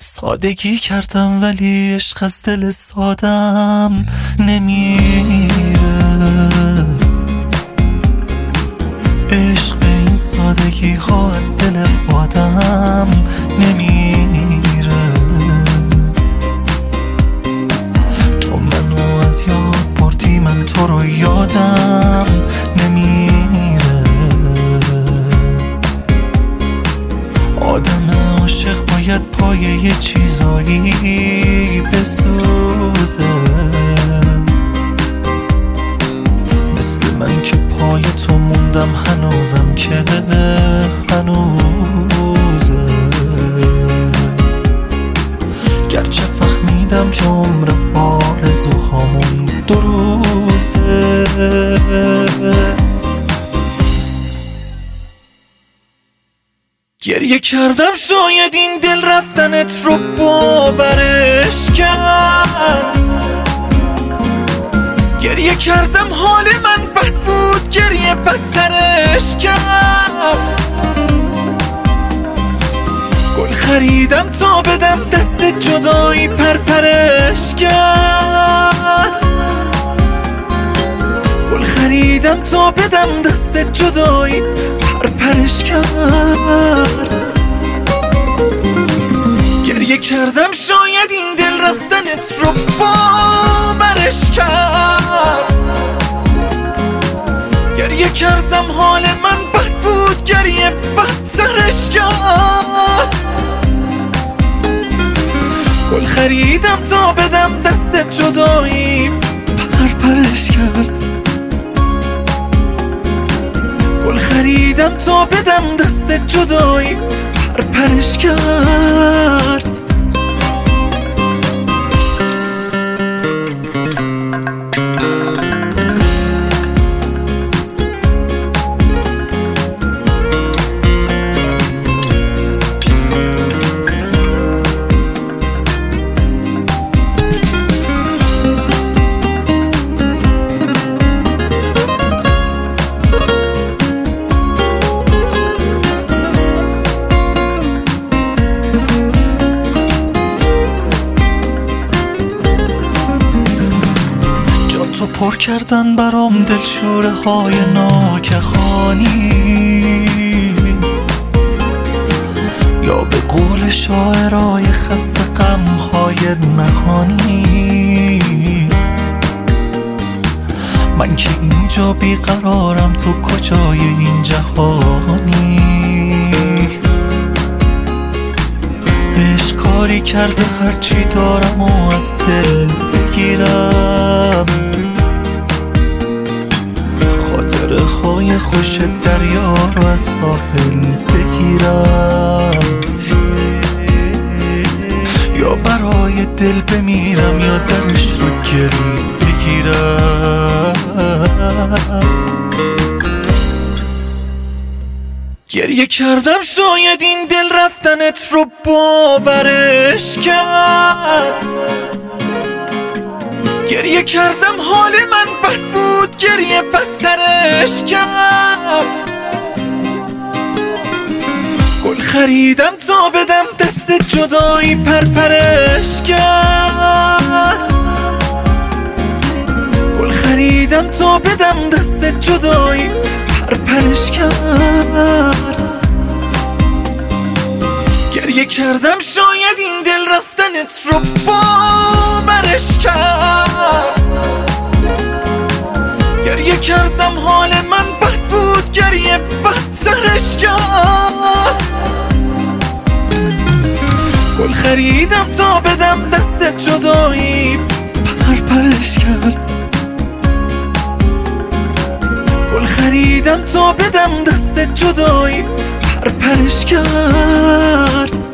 سادگی کردم ولی عشق از دل سادم نمیره. عشق به این سادگی ها از دل آدم نمیره. تو منو از یاد بردی، من تو رو یادم نمیره. آدم عاشق باید پای یه چیزایی بسوزه، مثل من که پای تو موندم هنوزم که هنوزه. گرچه فهمیدم که عمر آرزوهامون 2 روزه. گریه کردم شاید این دل رفتنت رو باورش کرد. گریه کردم حال من بد بود، گریه بدترش کرد. گل خریدم تا بدم دست جدایی پرپرش کرد. گل خریدم تا بدم دست جدایی پرپرش کرد. گریه کردم شاید این دل رفتنت رو باورش کرد. گریه کردم حال من بد بود، گریه بدترش کرد. گل خریدم تا بدم دست جدایی پرپرش کرد. گل خریدم تا بدم دست جدایی پرپرش کرد. تو پر کردن برام دلشوره های ناگهانی، یا به قول شاعرای خسته غم های نهانی. من که اینجا بیقرارم، تو کجای این جهانی؟ عشق کاری کرده هرچی دارم و از دل بگیرم. خاطره های خوش دریا رو از ساحل بگیرم، یا برای دل بمیرم یا درش رو گرو بگیرم. گریه کردم شاید این دل رفتنت رو باورش کرد. گریه کردم حال من بد بود، گریه بدترش کرد. گل خریدم تا بدم دست جدایی پرپرش کرد. گل خریدم تا بدم دست جدایی پرپرش کرد. گریه کردم شاید این دل رفتنت رو باورش کرد. گریه کردم حال من بد بود، گریه بدترش کرد. گل خریدم تا بدم دست جدایی پرپرش کرد. گل خریدم تا بدم دست جدایی پرپرش کرد.